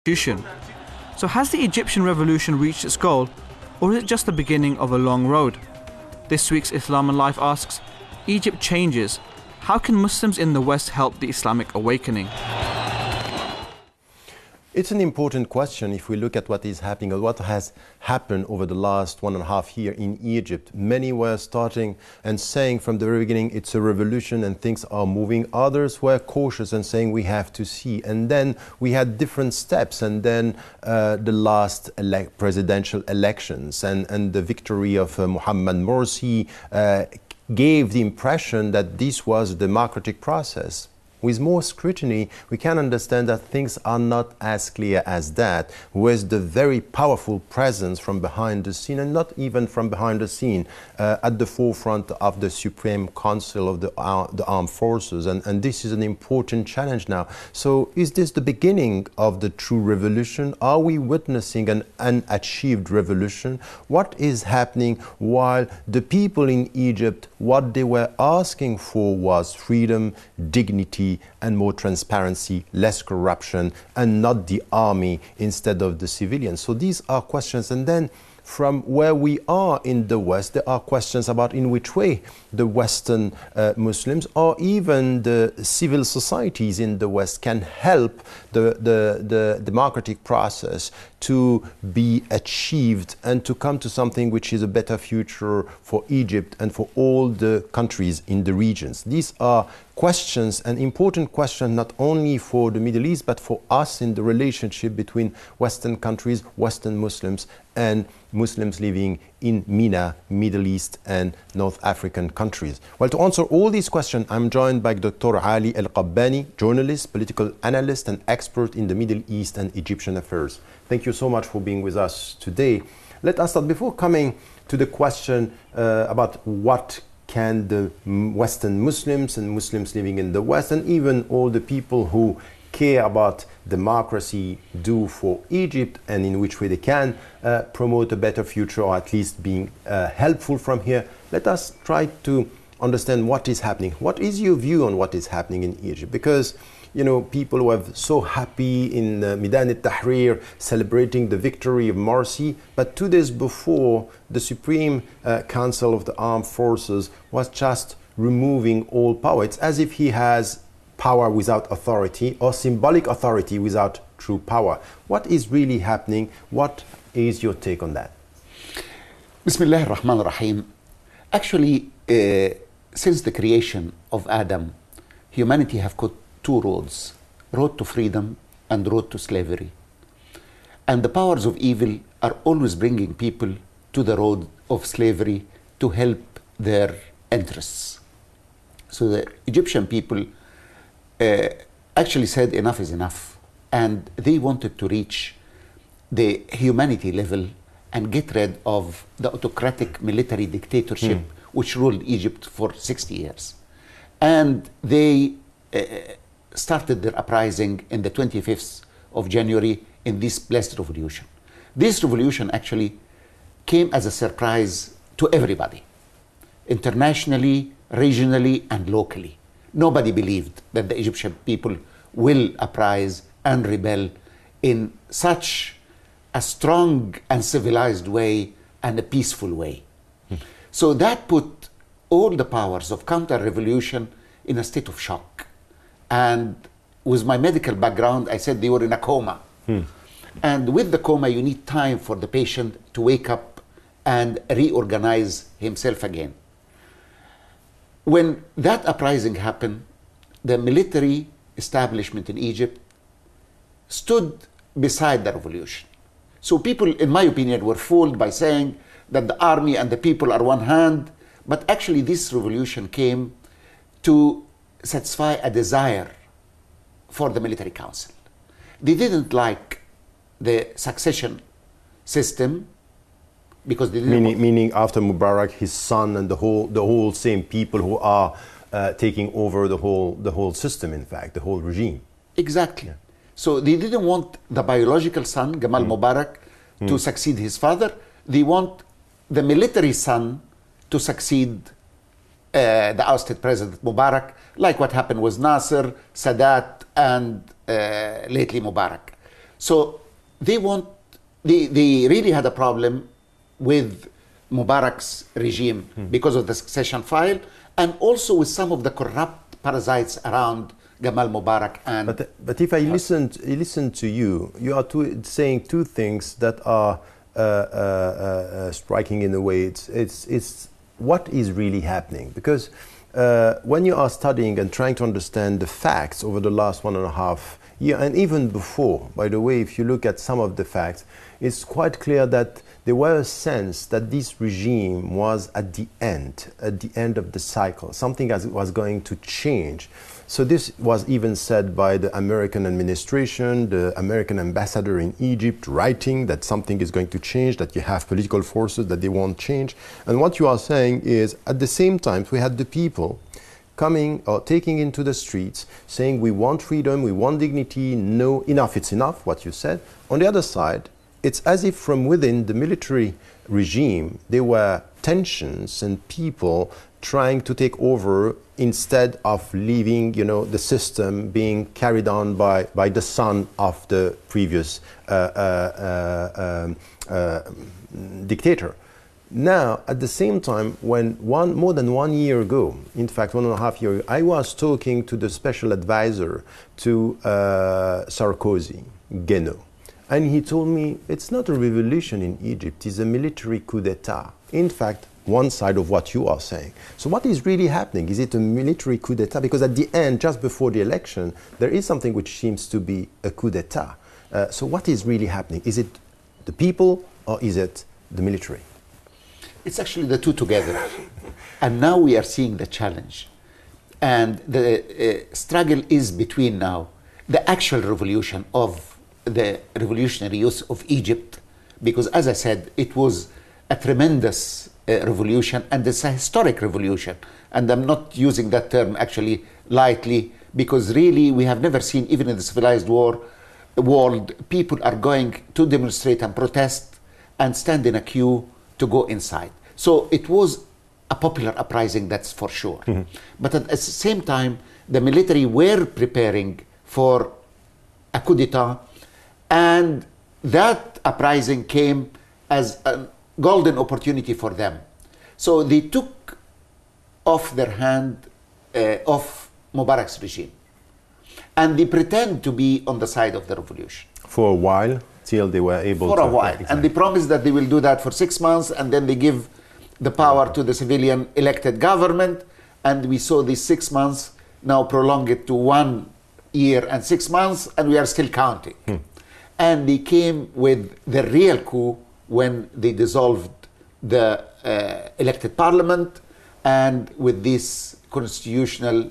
institution. So has the Egyptian revolution reached its goal, or is it just the beginning of a long road? This week's Islam and Life asks, Egypt changes. How can Muslims in the West help the Islamic awakening? It's an important question if we look at what is happening or what has happened over the last 1.5 years in Egypt. Many were starting and saying from the very beginning it's a revolution and things are moving. Others were cautious and saying we have to see. And then we had different steps, and then the last presidential elections and the victory of Mohammed Morsi gave the impression that this was a democratic process. With more scrutiny, we can understand that things are not as clear as that, with the very powerful presence from behind the scene, and not even from behind the scene, at the forefront of the Supreme Council of the Armed Forces. And this is an important challenge now. So is this the beginning of the true revolution? Are we witnessing an unachieved revolution? What is happening while the people in Egypt, what they were asking for was freedom, dignity, and more transparency, less corruption, and not the army instead of the civilians? So these are questions. And then from where we are in the West, there are questions about in which way the Western Muslims or even the civil societies in the West can help the democratic process to be achieved and to come to something which is a better future for Egypt and for all the countries in the regions. These are questions, an important question not only for the Middle East but for us in the relationship between Western countries, Western Muslims, and Muslims living in MENA, Middle East and North African countries. Well, to answer all these questions, I'm joined by Dr. Ali El-Qabbani, journalist, political analyst and expert in the Middle East and Egyptian affairs. Thank you so much for being with us today. Let us start, before coming to the question about what can the Western Muslims and Muslims living in the West and even all the people who care about democracy do for Egypt, and in which way they can promote a better future, or at least being helpful from here. Let us try to understand what is happening. What is your view on what is happening in Egypt? Because, you know, people were so happy in Midan al-Tahrir celebrating the victory of Morsi, but 2 days before, the Supreme Council of the Armed Forces was just removing all power. It's as if he has power without authority, or symbolic authority without true power. What is really happening? What is your take on that? Bismillah ar-Rahman ar-Rahim. Actually, since the creation of Adam, humanity have got 2 roads: road to freedom and road to slavery. And the powers of evil are always bringing people to the road of slavery to help their interests. So the Egyptian people actually said enough is enough, and they wanted to reach the humanity level and get rid of the autocratic military dictatorship which ruled Egypt for 60 years. And they started their uprising in the 25th of January in this blessed revolution. This revolution actually came as a surprise to everybody, internationally, regionally, and locally. Nobody believed that the Egyptian people will uprise and rebel in such a strong and civilized way and a peaceful way. So that put all the powers of counter-revolution in a state of shock. And with my medical background, I said they were in a coma. And with the coma, you need time for the patient to wake up and reorganize himself again. When that uprising happened, the military establishment in Egypt stood beside the revolution. So people, in my opinion, were fooled by saying that the army and the people are one hand, but actually this revolution came to satisfy a desire for the military council. They didn't like the succession system because they didn't meaning after Mubarak, his son and the whole same people who are taking over the whole system, in fact, the whole regime. Exactly. Yeah. So they didn't want the biological son, Gamal Mubarak, to succeed his father. They want the military son to succeed the ousted President Mubarak, like what happened with Nasser, Sadat, and lately Mubarak. So they really had a problem with Mubarak's regime because of the succession file, and also with some of the corrupt parasites around Gamal Mubarak. And but if I listen to you, you are saying two things that are striking in a way. It's what is really happening, because when you are studying and trying to understand the facts over the last 1.5 years, and even before, by the way, if you look at some of the facts, it's quite clear that there was a sense that this regime was at the end of the cycle. Something was going to change. So this was even said by the American administration, the American ambassador in Egypt writing that something is going to change, that you have political forces that they won't change. And what you are saying is, at the same time, we had the people coming or taking into the streets saying we want freedom, we want dignity, no, enough, it's enough, what you said. On the other side, it's as if from within the military regime there were tensions and people trying to take over instead of leaving, the system being carried on by the son of the previous dictator. Now, at the same time, when more than 1 year ago, in fact 1.5 years ago, I was talking to the special advisor to Sarkozy, Guénot, and he told me it's not a revolution in Egypt, it's a military coup d'etat. In fact, one side of what you are saying. So what is really happening? Is it a military coup d'etat? Because at the end, just before the election, there is something which seems to be a coup d'etat. So what is really happening? Is it the people or is it the military? It's actually the two together. And now we are seeing the challenge. And the struggle is between now the actual revolution of the revolutionary youth of Egypt, because as I said, it was a tremendous revolution, and it's a historic revolution. And I'm not using that term actually lightly, because really we have never seen, even in the civilized world, people are going to demonstrate and protest and stand in a queue to go inside. So it was a popular uprising, that's for sure. Mm-hmm. But at the same time, the military were preparing for a coup d'etat, and that uprising came as a golden opportunity for them. So they took off their hand of Mubarak's regime, and they pretend to be on the side of the revolution. For a while, till they were able to... For a while. Exactly. And they promised that they will do that for 6 months, and then they give the power to the civilian elected government, and we saw these 6 months now prolong it to 1 year and 6 months, and we are still counting. And they came with the real coup when they dissolved the elected parliament, and with this constitutional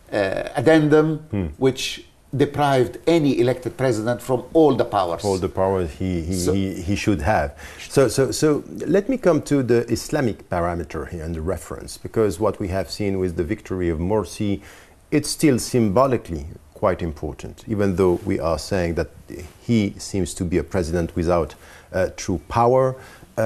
addendum, which deprived any elected president from all the powers. All the powers he should have. So let me come to the Islamic parameter here and the reference, because what we have seen with the victory of Morsi, it's still symbolically quite important, even though we are saying that he seems to be a president without true power.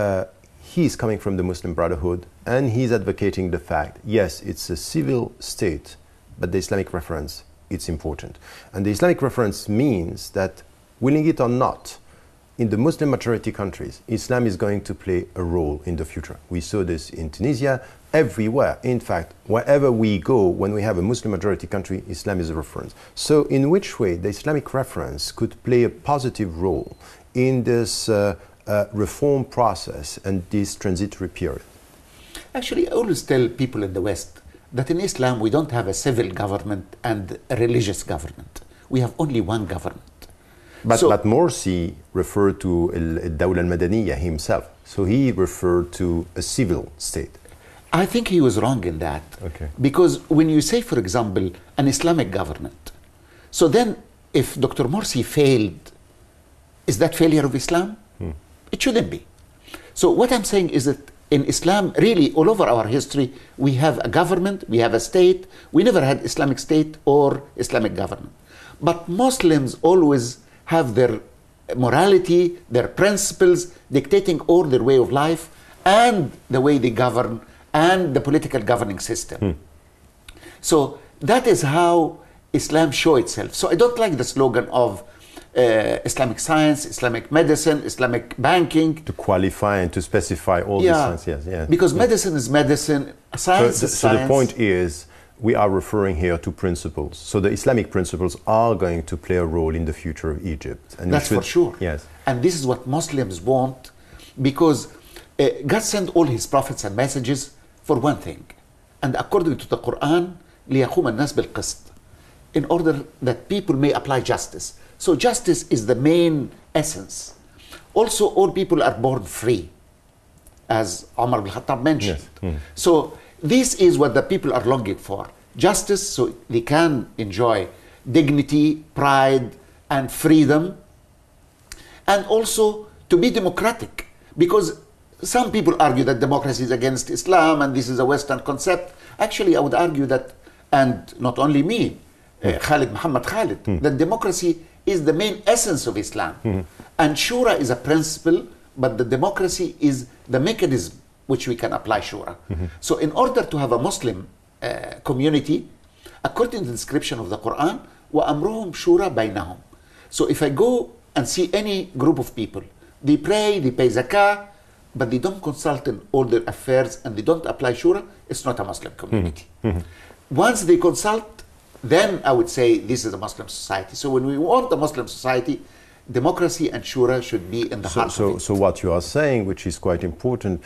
He is coming from the Muslim Brotherhood, and he's advocating the fact, yes, it's a civil state, but the Islamic reference, it's important. And the Islamic reference means that, willing it or not, in the Muslim majority countries, Islam is going to play a role in the future. We saw this in Tunisia, everywhere. In fact, wherever we go, when we have a Muslim majority country, Islam is a reference. So in which way the Islamic reference could play a positive role in this reform process and this transitory period? Actually, I always tell people in the West that in Islam we don't have a civil government and a religious government. We have only one government. But Morsi referred to al-Dawla al-Madaniyya himself. So he referred to a civil state. I think he was wrong in that. Okay. Because when you say, for example, an Islamic government, so then if Dr. Morsi failed, is that failure of Islam? It shouldn't be. So what I'm saying is that in Islam, really, all over our history, we have a government, we have a state. We never had Islamic state or Islamic government. But Muslims always have their morality, their principles, dictating all their way of life and the way they govern and the political governing system. So that is how Islam shows itself. So I don't like the slogan of Islamic science, Islamic medicine, Islamic banking. To qualify and to specify all these things, yes, yes. Because medicine is medicine, science is So science. the point is, we are referring here to principles. So the Islamic principles are going to play a role in the future of Egypt. And That's for sure. Yes. And this is what Muslims want, because God sent all his prophets and messages for one thing. And according to the Quran, لِيَقُومَ النَّاسِ بِالْقِسْطِ, in order that people may apply justice. So justice is the main essence. Also, all people are born free, as Umar ibn Khattab mentioned. Yes. So this is what the people are longing for. Justice, so they can enjoy dignity, pride, and freedom. And also to be democratic. Because some people argue that democracy is against Islam and this is a Western concept. Actually, I would argue that, and not only me, Muhammad Khalid, that democracy is the main essence of Islam. And Shura is a principle, but the democracy is the mechanism which we can apply Shura. So in order to have a Muslim community, according to the description of the Quran, وَأَمْرُهُمْ شُورَ بَيْنَهُمْ. So if I go and see any group of people, they pray, they pay zakah, but they don't consult in all their affairs and they don't apply Shura, it's not a Muslim community. Once they consult, then I would say this is a Muslim society. So when we want a Muslim society, democracy and Shura should be in the heart of it. So what you are saying, which is quite important,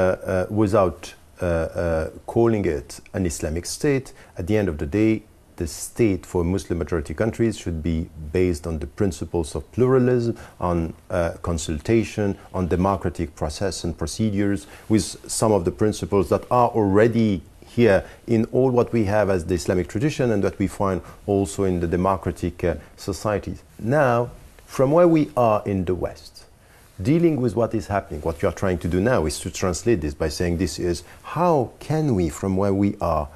without calling it an Islamic state, at the end of the day, the state for Muslim majority countries should be based on the principles of pluralism, on consultation, on democratic process and procedures, with some of the principles that are already here in all what we have as the Islamic tradition and that we find also in the democratic societies. Now, from where we are in the West, dealing with what is happening, what you are trying to do now is to translate this by saying this is, how can we, from where we are,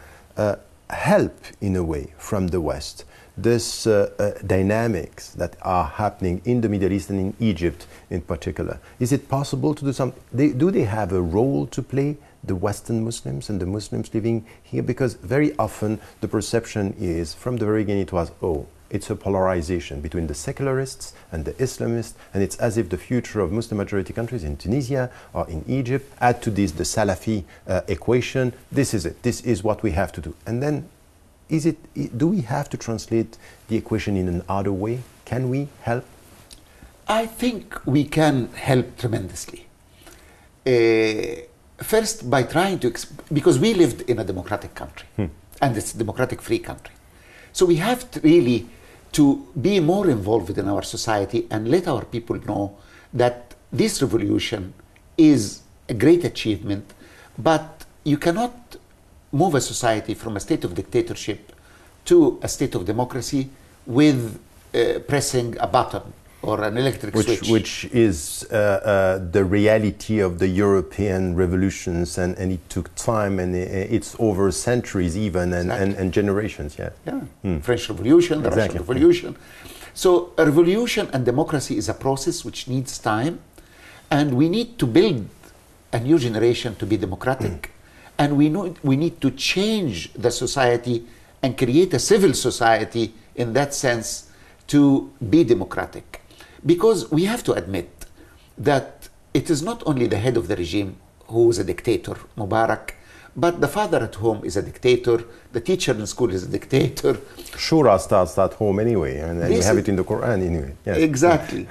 help in a way from the West this dynamics that are happening in the Middle East and in Egypt in particular? Is it possible to do something? Do they have a role to play, the Western Muslims and the Muslims living here? Because very often the perception is, from the very beginning it was, oh, it's a polarization between the secularists and the Islamists, and it's as if the future of Muslim majority countries in Tunisia or in Egypt, add to this the Salafi equation, this is it, this is what we have to do. And then, do we have to translate the equation in an other way? Can we help? I think we can help tremendously. First, by trying to, because we lived in a democratic country, and it's a democratic free country. So we have to really to be more involved in our society and let our people know that this revolution is a great achievement, but you cannot move a society from a state of dictatorship to a state of democracy with pressing a button or an electric switch. Which is the reality of the European revolutions, and it took time, and it's over centuries even, and generations, yeah. French Revolution, the Russian Revolution. So a revolution and democracy is a process which needs time, and we need to build a new generation to be democratic, and we need to change the society and create a civil society in that sense to be democratic. Because we have to admit that it is not only the head of the regime who is a dictator, Mubarak, but the father at home is a dictator, the teacher in school is a dictator. Shura starts at home anyway, and we have it in the Quran anyway. Yes. Exactly.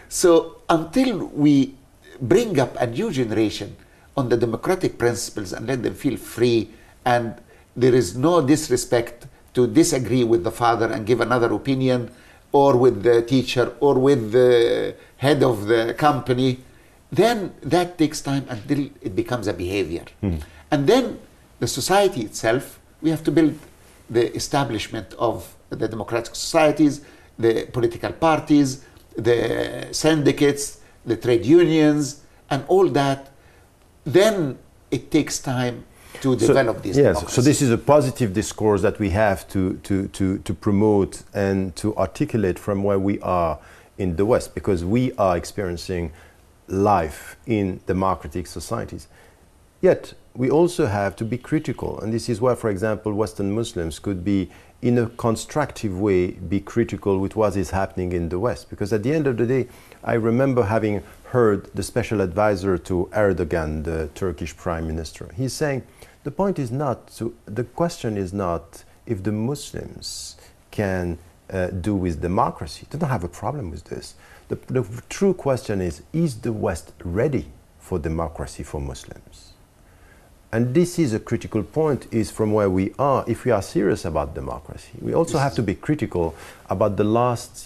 So until we bring up a new generation on the democratic principles and let them feel free, and there is no disrespect to disagree with the father and give another opinion, or with the teacher, or with the head of the company, then that takes time until it becomes a behavior. And then the society itself, we have to build the establishment of the democratic societies, the political parties, the syndicates, the trade unions, and all that. Then it takes time to develop these democracies. So this is a positive discourse that we have to promote and to articulate from where we are in the West, because we are experiencing life in democratic societies. Yet we also have to be critical, and this is where, for example, Western Muslims could be in a constructive way, be critical with what is happening in the West. Because at the end of the day, I remember having heard the special advisor to Erdogan, the Turkish prime minister. He's saying, the question is not if the Muslims can do with democracy. They don't have a problem with this. The true question is the West ready for democracy for Muslims? And this is a critical point, is from where we are. If we are serious about democracy, we also have to be critical about the last,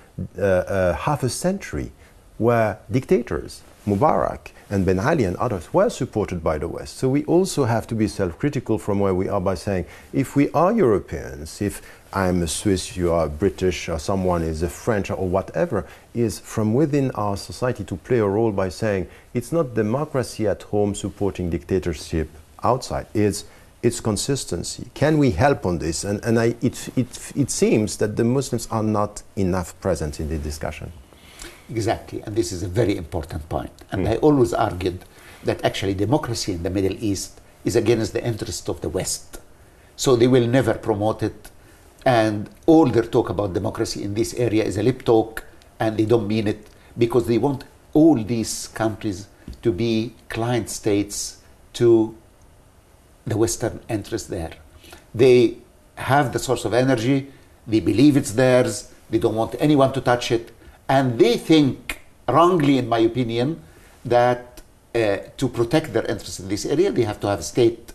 half a century, where dictators, Mubarak and Ben Ali and others, were supported by the West. So we also have to be self-critical from where we are by saying, if we are Europeans, if I'm a Swiss, you are British, or someone is a French, or whatever, is from within our society to play a role by saying, it's not democracy at home supporting dictatorship outside, it's consistency. Can we help on this? And it seems that the Muslims are not enough present in the discussion. Exactly, and this is a very important point. And I always argued that actually democracy in the Middle East is against the interest of the West. So they will never promote it, and all their talk about democracy in this area is a lip talk, and they don't mean it, because they want all these countries to be client states to the Western interest there. They have the source of energy, they believe it's theirs, they don't want anyone to touch it, and they think, wrongly in my opinion, that to protect their interests in this area, they have to have state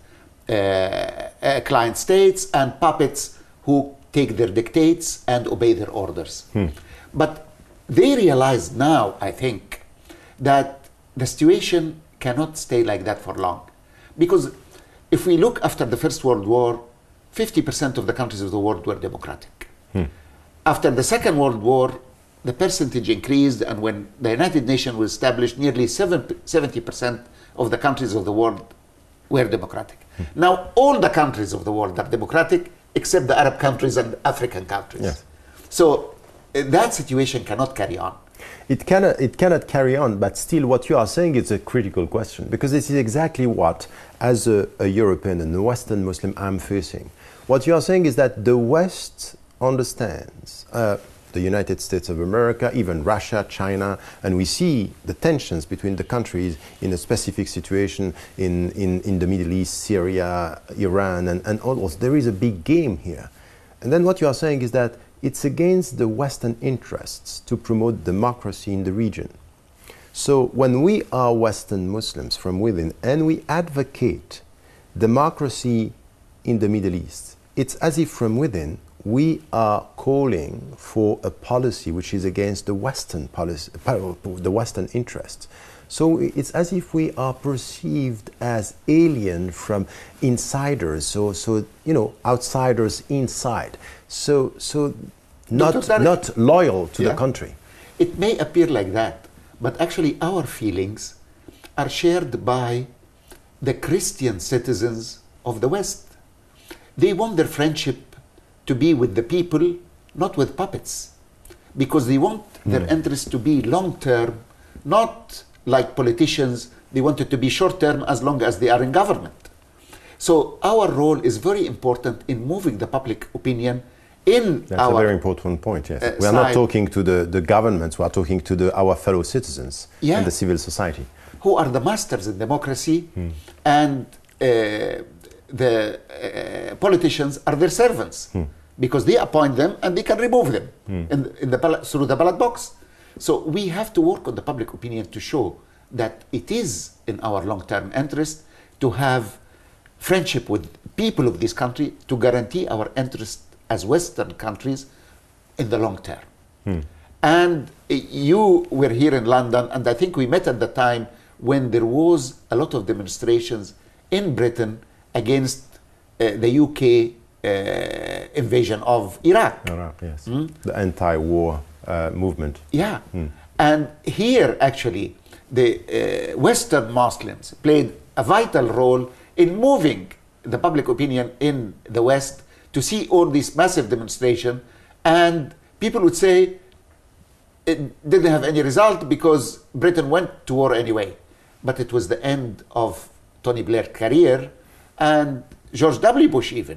client states and puppets who take their dictates and obey their orders. But they realize now, I think, that the situation cannot stay like that for long. Because if we look after the First World War, 50% of the countries of the world were democratic. After the Second World War, the percentage increased, and when the United Nations was established, nearly 70% of the countries of the world were democratic. Now, all the countries of the world are democratic, except the Arab countries and African countries. Yes. So that situation cannot carry on. It cannot carry on, but still what you are saying is a critical question, because this is exactly what, as a European and a Western Muslim, I'm facing. What you are saying is that the West understands the United States of America, even Russia, China, and we see the tensions between the countries in a specific situation in the Middle East, Syria, Iran, and all those. There is a big game here. And then what you are saying is that it's against the Western interests to promote democracy in the region. So when we are Western Muslims from within and we advocate democracy in the Middle East, it's as if from within we are calling for a policy which is against the Western policy, the Western interests. So it's as if we are perceived as alien from insiders, so outsiders inside. So not loyal to the country. It may appear like that, but actually our feelings are shared by the Christian citizens of the West. They want their friendship to be with the people, not with puppets, because they want their interests to be long-term, not like politicians, they want it to be short-term as long as they are in government. So our role is very important in moving the public opinion in That's our a very important point, yes. We are not talking to the governments, we are talking to our fellow citizens and the civil society. Who are the masters in democracy, and the politicians are their servants, because they appoint them and they can remove them through the ballot box. So we have to work on the public opinion to show that it is in our long-term interest to have friendship with people of this country, to guarantee our interest as Western countries in the long term. And you were here in London, and I think we met at the time when there was a lot of demonstrations in Britain against the UK invasion of Iraq. Iraq, yes. The anti-war movement. Yeah. And here, actually, the Western Muslims played a vital role in moving the public opinion in the West to see all these massive demonstrations, and people would say it didn't have any result because Britain went to war anyway. But it was the end of Tony Blair's career, and George W. Bush even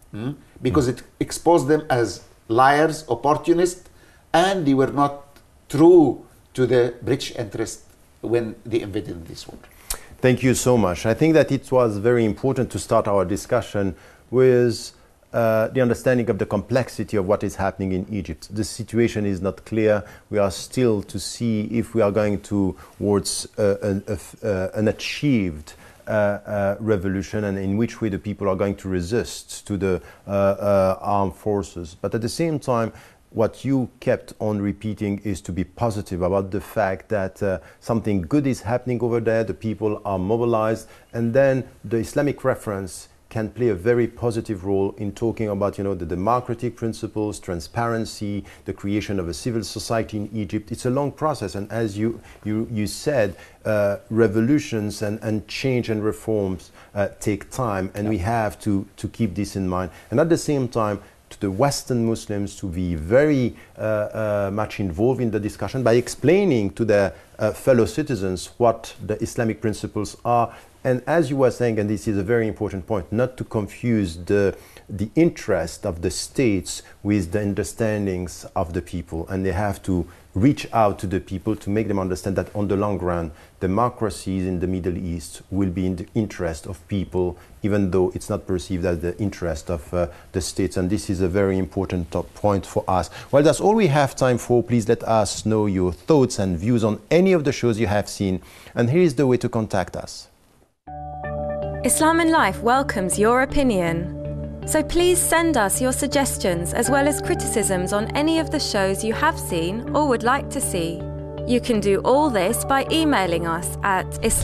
because it exposed them as liars, opportunists, and they were not true to the British interest when they invaded this war. Thank you so much. I think that it was very important to start our discussion with the understanding of the complexity of what is happening in Egypt. The situation is not clear. We are still to see if we are going towards an achieved revolution and in which way the people are going to resist to the armed forces. But at the same time, what you kept on repeating is to be positive about the fact that something good is happening over there, the people are mobilized, and then the Islamic reference can play a very positive role in talking about, you know, the democratic principles, transparency, the creation of a civil society in Egypt. It's a long process, and as you said, revolutions and change and reforms take time, and we have to keep this in mind. And at the same time, to the Western Muslims to be very much involved in the discussion by explaining to their fellow citizens what the Islamic principles are. And as you were saying, and this is a very important point, not to confuse the interest of the states with the understandings of the people. And they have to reach out to the people to make them understand that on the long run, democracies in the Middle East will be in the interest of people, even though it's not perceived as the interest of the states. And this is a very important point for us. Well, that's all we have time for. Please let us know your thoughts and views on any of the shows you have seen. And here is the way to contact us. Islam in Life welcomes your opinion. So please send us your suggestions as well as criticisms on any of the shows you have seen or would like to see. You can do all this by emailing us at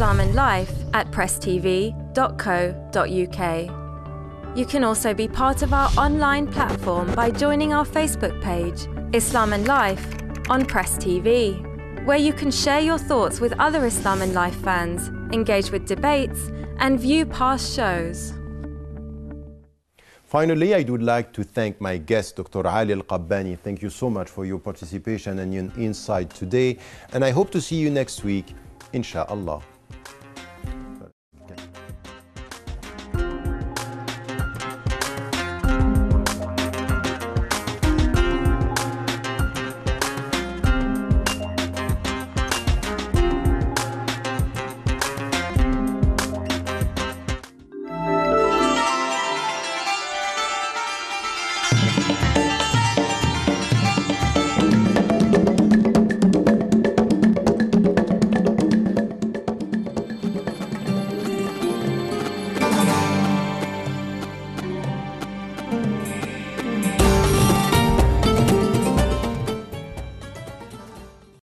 islaminlife@presstv.co.uk. You can also be part of our online platform by joining our Facebook page, Islam in Life, on Press TV, where you can share your thoughts with other Islam in Life fans, engage with debates, and view past shows. Finally, I would like to thank my guest, Dr. Ali Al-Qabbani. Thank you so much for your participation and your insight today. And I hope to see you next week, inshallah.